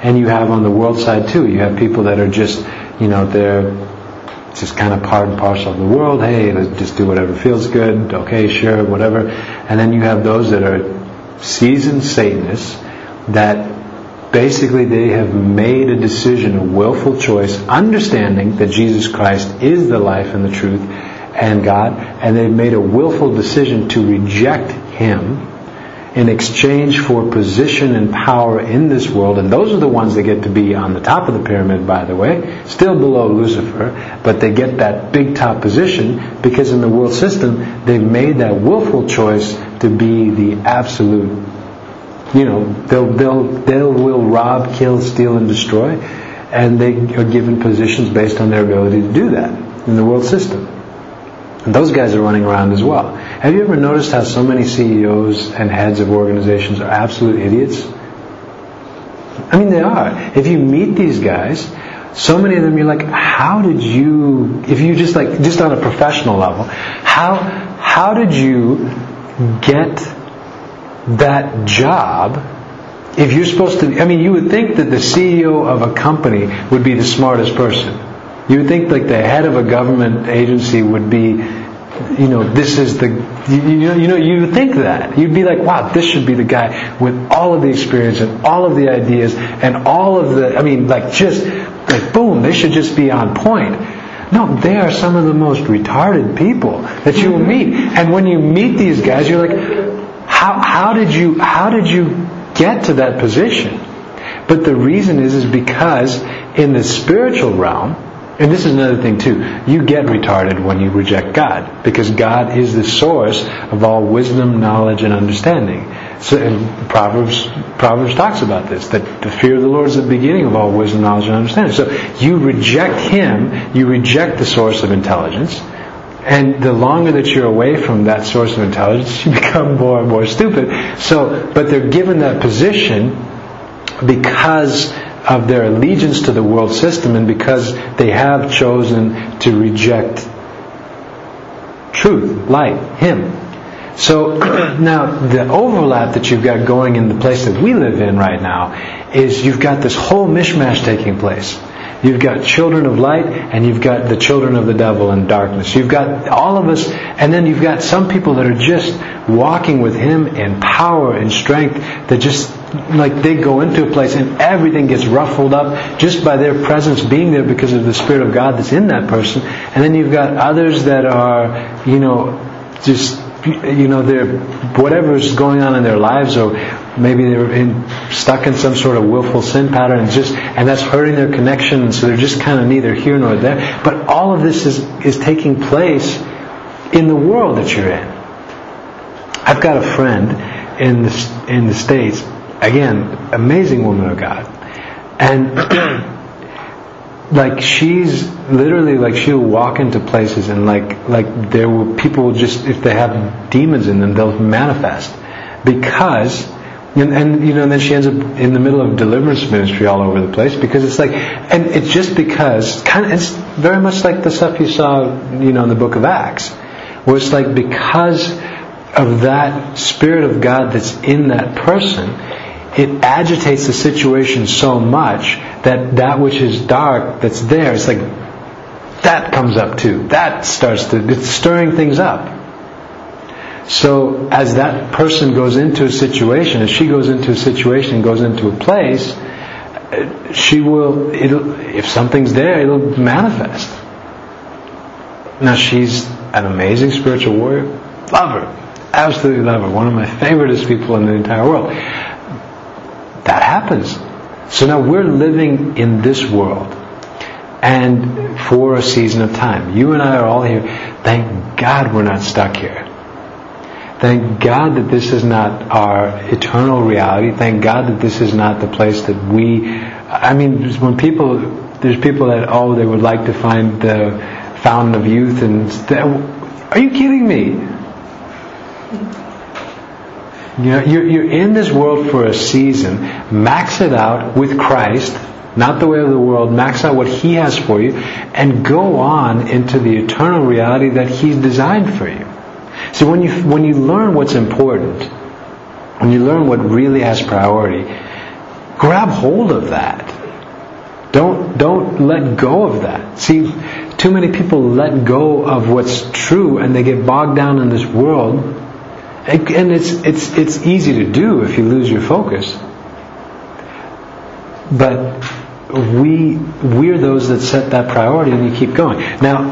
And you have on the world side too, you have people that are just, you know, they're just kind of part and parcel of the world. Hey, let's just do whatever feels good. Okay, sure, whatever. And then you have those that are seasoned Satanists that basically they have made a decision, a willful choice, understanding that Jesus Christ is the life and the truth and God, and they've made a willful decision to reject Him in exchange for position and power in this world. And those are the ones that get to be on the top of the pyramid, by the way, still below Lucifer, but they get that big top position because in the world system they've made that willful choice to be the absolute, you know, they'll they'll they'll will rob, kill, steal, and destroy, and they are given positions based on their ability to do that in the world system. And those guys are running around as well. Have you ever noticed how so many C E Os and heads of organizations are absolute idiots? I mean, they are. If you meet these guys, so many of them, you're like, how did you, if you just like, just on a professional level, how, how did you get that job if you're supposed to, I mean, you would think that the C E O of a company would be the smartest person. You would think like the head of a government agency would be, you know, this is the, you, you know, you know, you would think that. You'd be like, wow, this should be the guy with all of the experience and all of the ideas and all of the, I mean, like just, like boom, they should just be on point. No, they are some of the most retarded people that you will meet. And when you meet these guys, you're like, how, how did you, how did you get to that position? But the reason is, is because in the spiritual realm, and this is another thing too, you get retarded when you reject God, because God is the source of all wisdom, knowledge, and understanding. So, and Proverbs Proverbs talks about this, that the fear of the Lord is the beginning of all wisdom, knowledge, and understanding. So you reject Him, you reject the source of intelligence, and the longer that you're away from that source of intelligence, you become more and more stupid. So, but they're given that position because of their allegiance to the world system and because they have chosen to reject truth, light, Him. So now the overlap that you've got going in the place that we live in right now is you've got this whole mishmash taking place. You've got children of light and you've got the children of the devil and darkness. You've got all of us, and then you've got some people that are just walking with Him in power and strength that just, like they go into a place and everything gets ruffled up just by their presence being there because of the Spirit of God that's in that person. And then you've got others that are, you know, just, you know, they're, whatever's going on in their lives, or maybe they're in, stuck in some sort of willful sin pattern, and just, and that's hurting their connection, and so they're just kind of neither here nor there. But all of this is, is taking place in the world that you're in. I've got a friend in the, in the States, again, amazing woman of God. And like she's literally like she'll walk into places and like like there will people will just, if they have demons in them, they'll manifest because and, and you know and then she ends up in the middle of deliverance ministry all over the place, because it's like, and it's just because kind of, it's very much like the stuff you saw, you know, in the book of Acts, where it's like because of that Spirit of God that's in that person, it agitates the situation so much that that which is dark that's there, it's like that comes up too. That starts to, it's stirring things up. So as that person goes into a situation, as she goes into a situation and goes into a place, she will, it'll, if something's there, it'll manifest. Now she's an amazing spiritual warrior. Love her. Absolutely love her. One of my favoriteest people in the entire world. That happens. So now we're living in this world, and for a season of time. You and I are all here. Thank God we're not stuck here. Thank God that this is not our eternal reality. Thank God that this is not the place that we, I mean, when people, there's people that, oh, they would like to find the fountain of youth, and are you kidding me? You know, you're, you're in this world for a season. Max it out with Christ, not the way of the world. Max out what He has for you, and go on into the eternal reality that He's designed for you. So when you when you learn what's important, when you learn what really has priority, grab hold of that. Don't don't let go of that. See, too many people let go of what's true and they get bogged down in this world. And it's it's it's easy to do if you lose your focus. But we we're those that set that priority and you keep going. Now,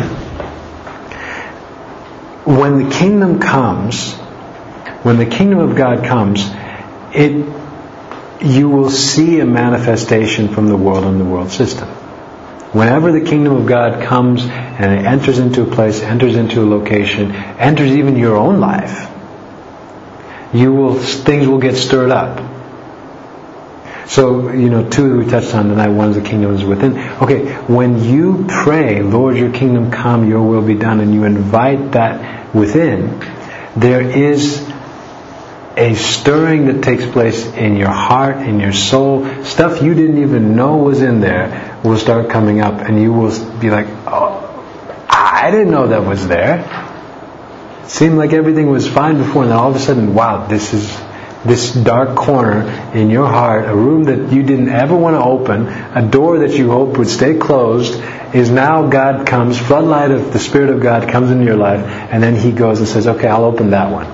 when the kingdom comes, when the kingdom of God comes, it you will see a manifestation from the world and the world system. Whenever the kingdom of God comes and it enters into a place, enters into a location, enters even your own life, you will things will get stirred up. So, you know, two that we touched on tonight, one is the kingdom is within. Okay, when you pray, Lord, your kingdom come, your will be done, and you invite that within, there is a stirring that takes place in your heart, in your soul. Stuff you didn't even know was in there will start coming up, and you will be like, oh, I didn't know that was there. It seemed like everything was fine before, and then all of a sudden, wow, this is this dark corner in your heart, a room that you didn't ever want to open, a door that you hoped would stay closed, is now God comes, floodlight of the Spirit of God comes into your life, and then He goes and says, okay, I'll open that one.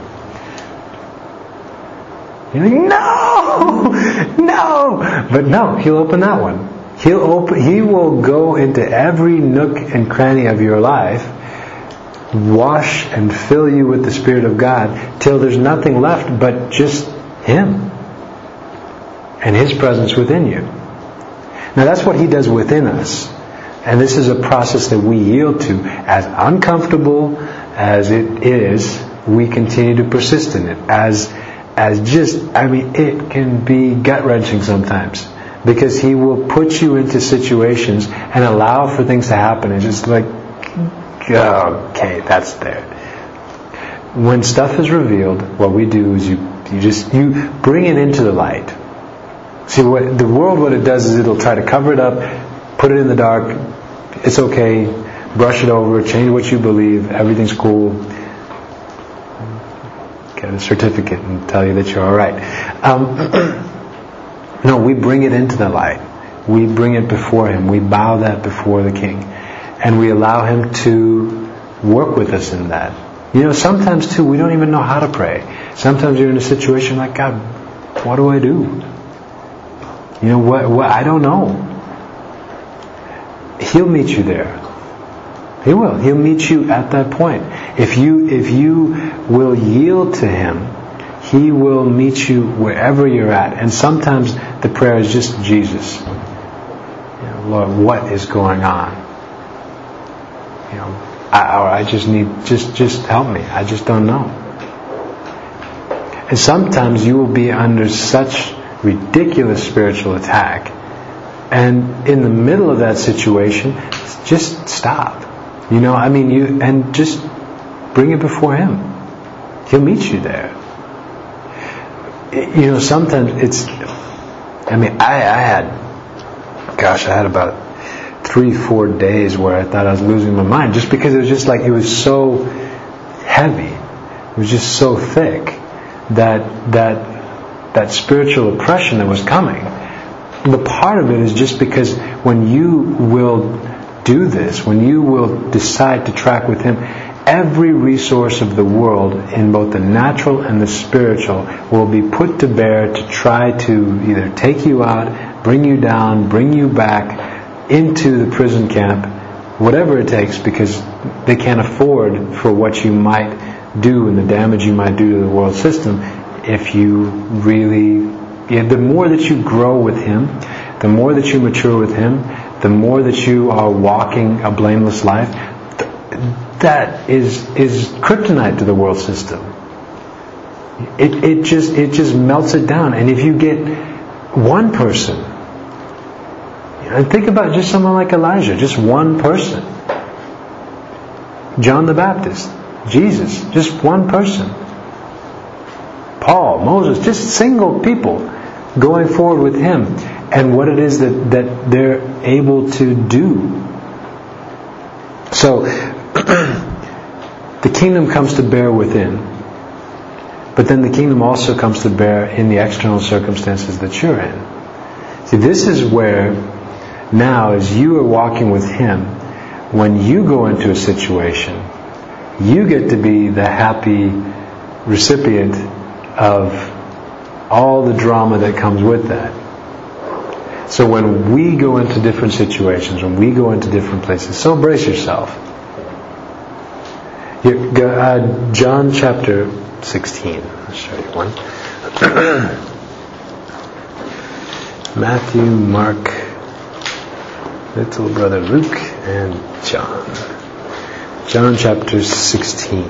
You're like, no! No! But no, He'll open that one. He'll open, He will go into every nook and cranny of your life, wash and fill you with the Spirit of God till there's nothing left but just Him and His presence within you. Now that's what He does within us. And this is a process that we yield to. As uncomfortable as it is, we continue to persist in it. As as just, I mean, it can be gut-wrenching sometimes. Because He will put you into situations and allow for things to happen. And just like, okay, that's there. When stuff is revealed, what we do is you you just you bring it into the light. See, what the world, what it does is it'll try to cover it up, put it in the dark. It's okay. Brush it over. Change what you believe. Everything's cool. Get a certificate and tell you that you're all right. Um, no, we bring it into the light. We bring it before Him. We bow that before the King. And we allow Him to work with us in that. You know, sometimes too, we don't even know how to pray. Sometimes you're in a situation like, God, what do I do? You know, what, what I don't know. He'll meet you there. He will. He'll meet you at that point. If you, if you will yield to Him, He will meet you wherever you're at. And sometimes the prayer is just Jesus. You know, Lord, what is going on? You know, I, or I just need, just, just help me. I just don't know. And sometimes you will be under such ridiculous spiritual attack, and in the middle of that situation, just stop. You know, I mean, you and just bring it before Him. He'll meet you there. You know, sometimes it's. I mean, I, I had, gosh, I had about three, four days where I thought I was losing my mind, just because it was just like, it was so heavy, it was just so thick, that that that spiritual oppression that was coming. The part of it is just because when you will do this, when you will decide to track with Him, every resource of the world, in both the natural and the spiritual, will be put to bear to try to either take you out, bring you down, bring you back into the prison camp, whatever it takes, because they can't afford for what you might do and the damage you might do to the world system if you really... Yeah, the more that you grow with Him, the more that you mature with Him, the more that you are walking a blameless life, that is is kryptonite to the world system. It it just it just melts it down. And if you get one person, and think about just someone like Elijah, just one person, John the Baptist, Jesus, just one person, Paul, Moses, just single people going forward with Him, and what it is that, that they're able to do. So the kingdom comes to bear within, but then the kingdom also comes to bear in the external circumstances that you're in. See, this is where now, as you are walking with Him, when you go into a situation, you get to be the happy recipient of all the drama that comes with that. So when we go into different situations, when we go into different places, so brace yourself. Uh, John chapter sixteen. I'll show you one. Matthew, Mark, little brother Luke, and John. John chapter sixteen.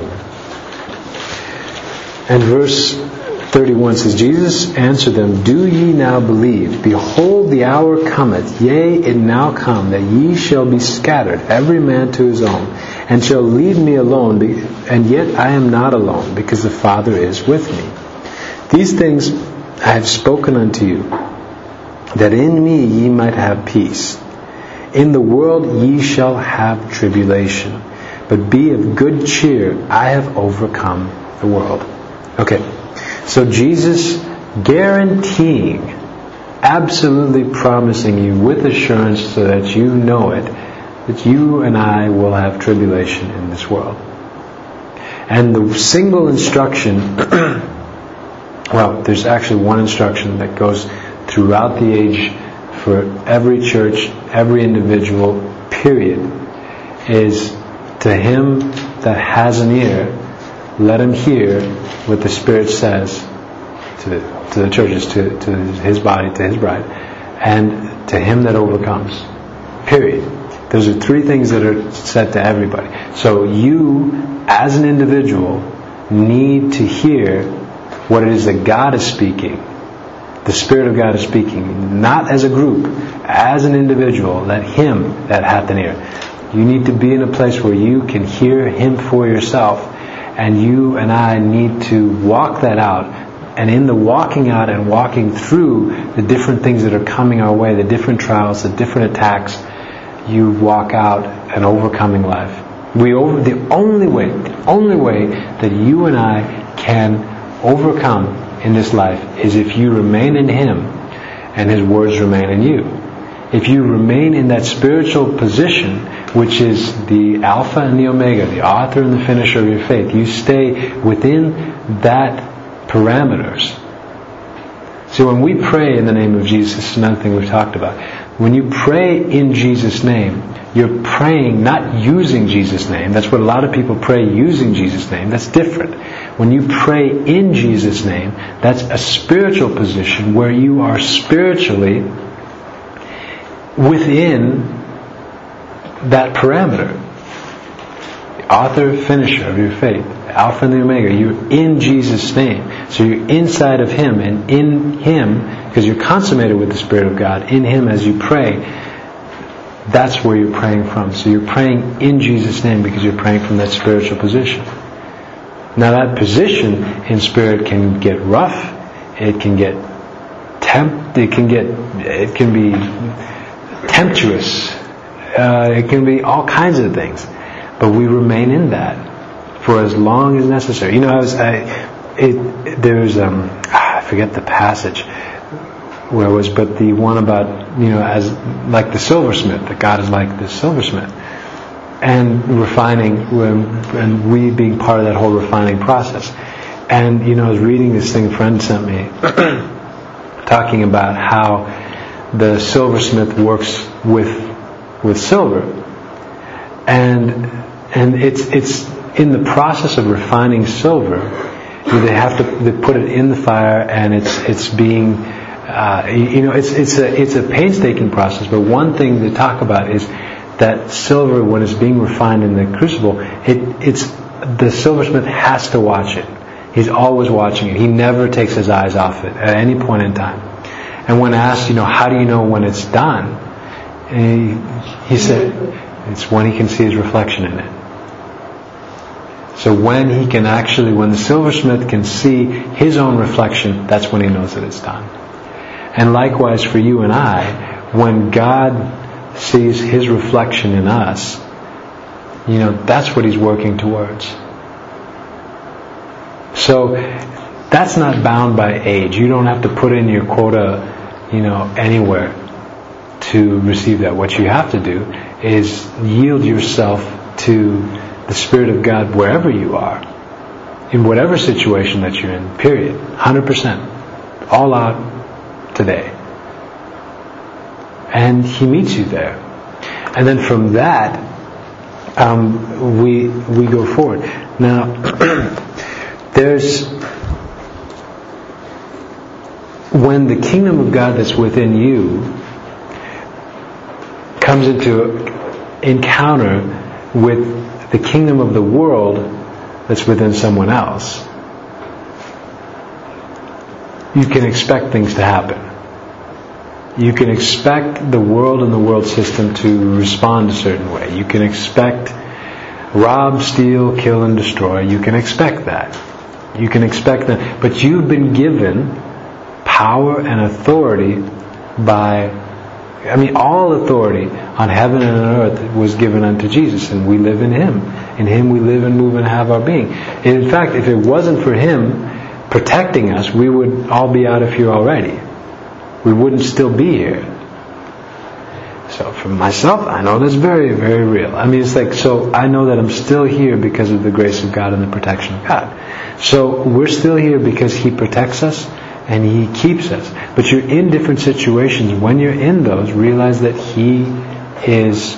And verse thirty-one says, Jesus answered them, Do ye now believe? Behold, the hour cometh, yea, it now come, that ye shall be scattered, every man to his own, and shall leave me alone, and yet I am not alone, because the Father is with me. These things I have spoken unto you, that in me ye might have peace. In the world ye shall have tribulation, but be of good cheer, I have overcome the world. Okay, so Jesus guaranteeing, absolutely promising you with assurance so that you know it, that you and I will have tribulation in this world. And the single instruction, well, there's actually one instruction that goes throughout the age for every church, every individual, period, is to him that has an ear, let him hear what the Spirit says to the, to the churches, to, to His body, to His bride, and to him that overcomes. Period. Those are three things that are said to everybody. So you, as an individual, need to hear what it is that God is speaking. The Spirit of God is speaking. Not as a group, as an individual. Let Him that hath an ear. You need to be in a place where you can hear Him for yourself. And you and I need to walk that out. And in the walking out and walking through the different things that are coming our way, the different trials, the different attacks, you walk out an overcoming life. We over the only way, the only way that you and I can overcome in this life is if you remain in Him and His words remain in you. If you remain in that spiritual position, which is the Alpha and the Omega, the author and the finisher of your faith, you stay within that parameters. So when we pray in the name of Jesus, this is another thing we've talked about. When you pray in Jesus' name, you're praying not using Jesus' name. That's what a lot of people pray, using Jesus' name. That's different. When you pray in Jesus' name, that's a spiritual position where you are spiritually within that parameter. The author, finisher of your faith, Alpha and the Omega. You're in Jesus' name. So you're inside of Him, and in Him, because you're consummated with the Spirit of God, in Him as you pray, that's where you're praying from. So you're praying in Jesus' name because you're praying from that spiritual position. Now that position in spirit can get rough, it can get tempt, it can get, it can be tempestuous, uh, it can be all kinds of things, but we remain in that for as long as necessary. You know, I was, I, it, there's, um, I forget the passage where it was, but the one about, you know, as like the silversmith, that God is like the silversmith. And refining, and we being part of that whole refining process. And, you know, I was reading this thing a friend sent me, talking about how the silversmith works with with silver. And and it's it's in the process of refining silver, they have to they put it in the fire, and it's it's being, uh, you know, it's it's a it's a painstaking process. But one thing to talk about is that silver, when it's being refined in the crucible, it, it's the silversmith has to watch it. He's always watching it. He never takes his eyes off it at any point in time. And when asked, you know, how do you know when it's done? He, he said, it's when he can see his reflection in it. So when he can actually, when the silversmith can see his own reflection, that's when he knows that it's done. And likewise for you and I, when God sees His reflection in us, you know, that's what He's working towards. So that's not bound by age. You don't have to put in your quota, you know, anywhere to receive that. What you have to do is yield yourself to the Spirit of God wherever you are, in whatever situation that you're in, period. one hundred percent. All out today. And He meets you there. And then from that, um, we we go forward. Now, there's... when the kingdom of God that's within you comes into encounter with the kingdom of the world that's within someone else, you can expect things to happen. You can expect the world and the world system to respond a certain way. You can expect rob, steal, kill, and destroy. You can expect that. You can expect that. But you've been given power and authority by, I mean, all authority on heaven and on earth was given unto Jesus, and we live in Him. In Him we live and move and have our being. And in fact, if it wasn't for Him protecting us, we would all be out of here already. We wouldn't still be here. So for myself, I know that's very, very real. I mean, it's like, so I know that I'm still here because of the grace of God and the protection of God. So we're still here because He protects us and He keeps us. But you're in different situations. When you're in those, realize that He is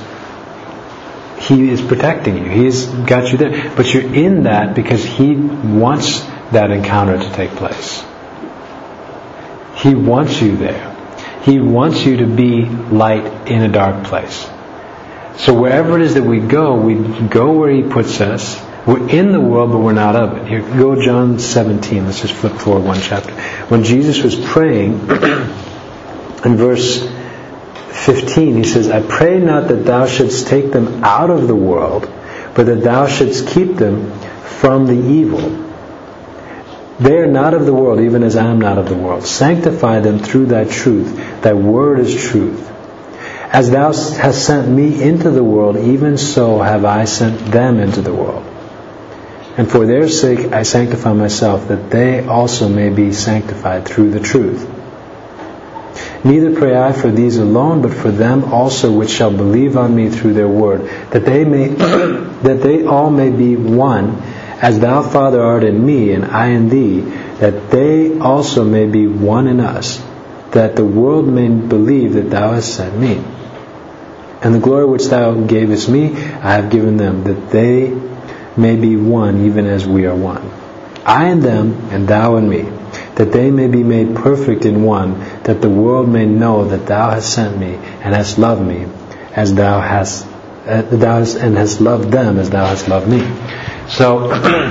He is protecting you. He's got you there. But you're in that because He wants that encounter to take place. He wants you there. He wants you to be light in a dark place. So wherever it is that we go, we go where He puts us. We're in the world, but we're not of it. Here, go John seventeen. Let's just flip forward one chapter. When Jesus was praying, in verse fifteen, He says, I pray not that Thou shouldst take them out of the world, but that Thou shouldst keep them from the evil. They are not of the world, even as I am not of the world. Sanctify them through Thy truth. Thy word is truth. As Thou hast sent me into the world, even so have I sent them into the world. And for their sake I sanctify myself, that they also may be sanctified through the truth. Neither pray I for these alone, but for them also which shall believe on me through their word, that they may that they all may be one, as Thou, Father, art in me, and I in Thee, that they also may be one in us, that the world may believe that Thou hast sent me. And the glory which Thou gavest me, I have given them, that they may be one, even as we are one. I in them, and Thou in me, that they may be made perfect in one, that the world may know that Thou hast sent me, and hast loved me, as Thou hast, uh, thou hast and hast loved them as Thou hast loved me. So,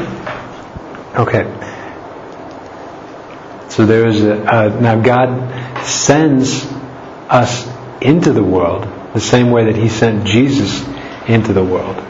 okay. So there is a, uh, now God sends us into the world the same way that He sent Jesus into the world.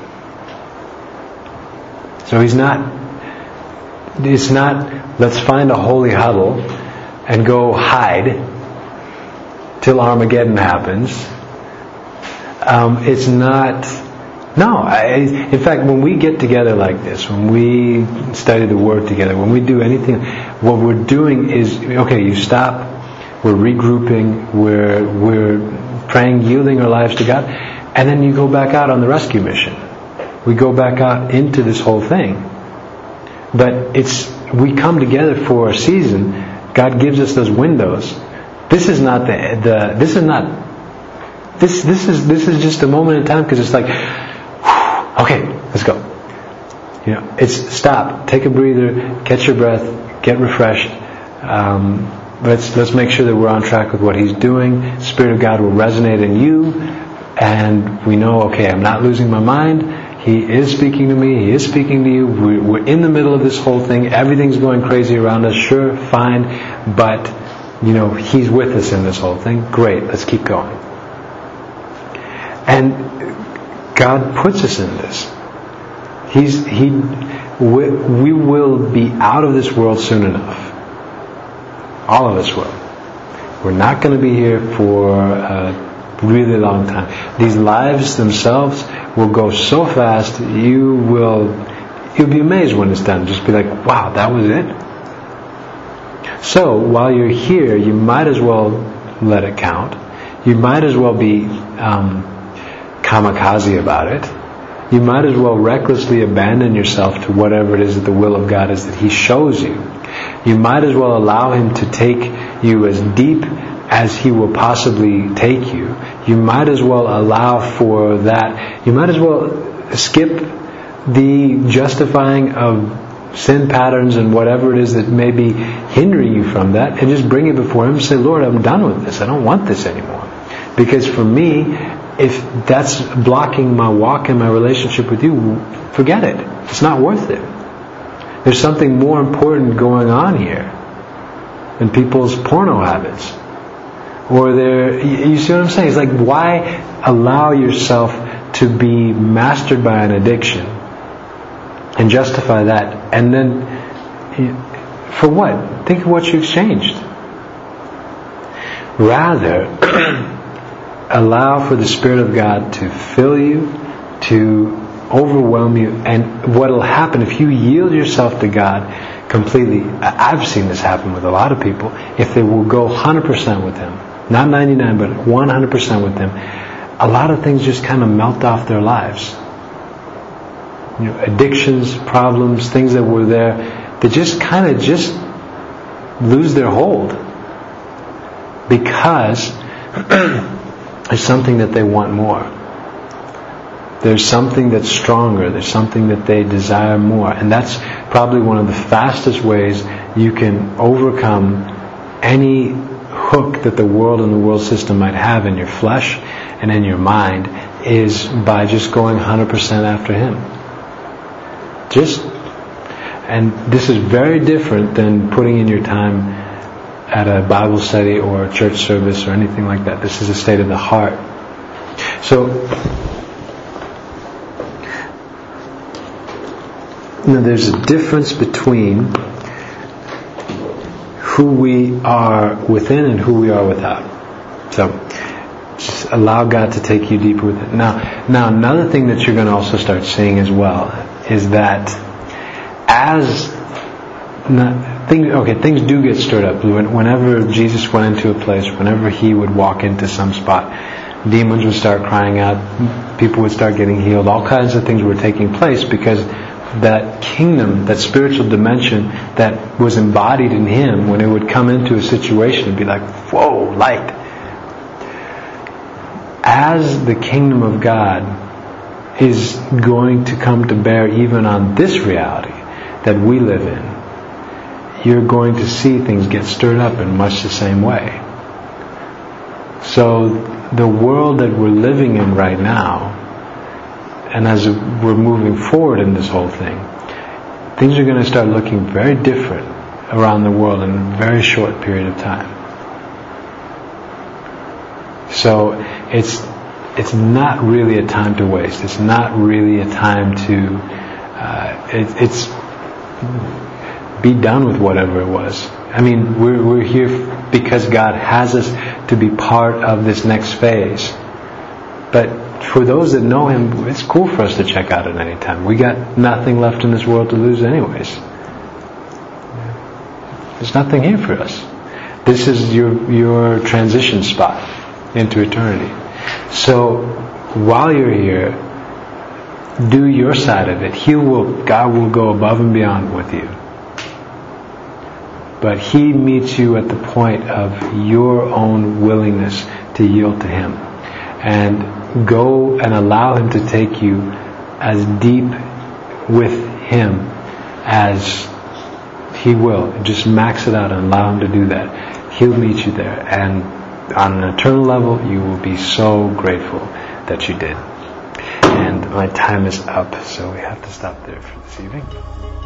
So He's not, it's not, let's find a holy huddle and go hide till Armageddon happens. Um, it's not, no. I, in fact, when we get together like this, when we study the Word together, when we do anything, what we're doing is, okay, you stop, we're regrouping, we're, we're praying, yielding our lives to God, and then you go back out on the rescue mission. We go back out into this whole thing. But it's, we come together for a season. God gives us those windows. This is not the, the this is not, this, this is, this is just a moment in time, because it's like, okay, let's go. You know, it's stop, take a breather, catch your breath, get refreshed. Um, let's let's make sure that we're on track with what He's doing. Spirit of God will resonate in you, and we know, okay, I'm not losing my mind. He is speaking to me. He is speaking to you. We're, we're in the middle of this whole thing. Everything's going crazy around us. Sure, fine, but you know, He's with us in this whole thing. Great, let's keep going. And God puts us in this. He's He. We, we will be out of this world soon enough. All of us will. We're not going to be here for a really long time. These lives themselves will go so fast. You will. You'll be amazed when it's done. Just be like, wow, that was it. So while you're here, you might as well let it count. You might as well be um, kamikaze about it. You might as well recklessly abandon yourself to whatever it is that the will of God is that He shows you. You might as well allow Him to take you as deep as He will possibly take you. You might as well allow for that. You might as well skip the justifying of sin patterns and whatever it is that may be hindering you from that, and just bring it before Him and say, Lord, I'm done with this. I don't want this anymore. Because for me, if that's blocking my walk and my relationship with You, forget it. It's not worth it. There's something more important going on here than people's porno habits. Or their, you see what I'm saying? It's like, why allow yourself to be mastered by an addiction and justify that? And then, for what? Think of what you exchanged. Rather, allow for the Spirit of God to fill you, to overwhelm you. And what will happen if you yield yourself to God completely, I've seen this happen with a lot of people, if they will go one hundred percent with Him, not ninety-nine, but one hundred percent with Him, a lot of things just kind of melt off their lives. You know, addictions, problems, things that were there, they just kind of just lose their hold because there's something that they want more. There's something that's stronger. There's something that they desire more. And that's probably one of the fastest ways you can overcome any hook that the world and the world system might have in your flesh and in your mind, is by just going one hundred percent after Him. Just, and this is very different than putting in your time at a Bible study or a church service or anything like that. This is a state of the heart. So, you know, there's a difference between who we are within and who we are without. So, just allow God to take you deeper with it. Now, now another thing that you're going to also start seeing as well is that as not, things, okay, things do get stirred up. Whenever Jesus went into a place, whenever He would walk into some spot, demons would start crying out, people would start getting healed, all kinds of things were taking place because that kingdom, that spiritual dimension that was embodied in Him, when it would come into a situation, it'd be like, whoa, light. As the kingdom of God is going to come to bear even on this reality that we live in, you're going to see things get stirred up in much the same way. So the world that we're living in right now, and as we're moving forward in this whole thing, things are going to start looking very different around the world in a very short period of time. So it's it's not really a time to waste. It's not really a time to uh, it, it's be done with whatever it was. I mean, we're we're here because God has us to be part of this next phase. But for those that know Him, it's cool for us to check out at any time. We got nothing left in this world to lose anyways. There's nothing here for us. This is your your transition spot into eternity. So while you're here, do your side of it. He will, God will go above and beyond with you. But He meets you at the point of your own willingness to yield to Him. And go and allow Him to take you as deep with Him as He will. Just max it out and allow Him to do that. He'll meet you there. And on an eternal level, you will be so grateful that you did. And my time is up, so we have to stop there for this evening.